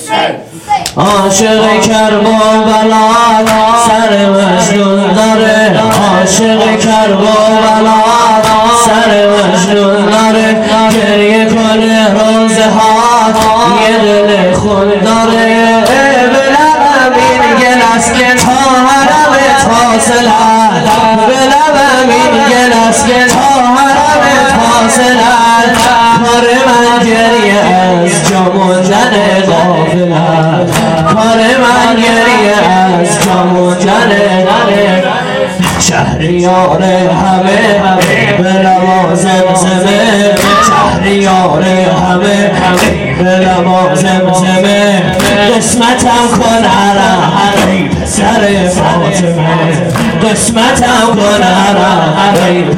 عاشق کربلا سر مجنون داره، عاشق کربلا سر مجنون داره، گریه کنه روزه ها یه دل خون داره، بلم امین گلس که تا حرمت حاصلت، بلم امین گلس که تا حرمت حاصلت، کار من گریه از جا موندن غافلت، کار من گریه از جا موندن شهریار همه به نماز زمزمه، شهریار همه به نماز زمزمه، قسمتم کن حرم پسر فاطمه، قسمتم کن حرم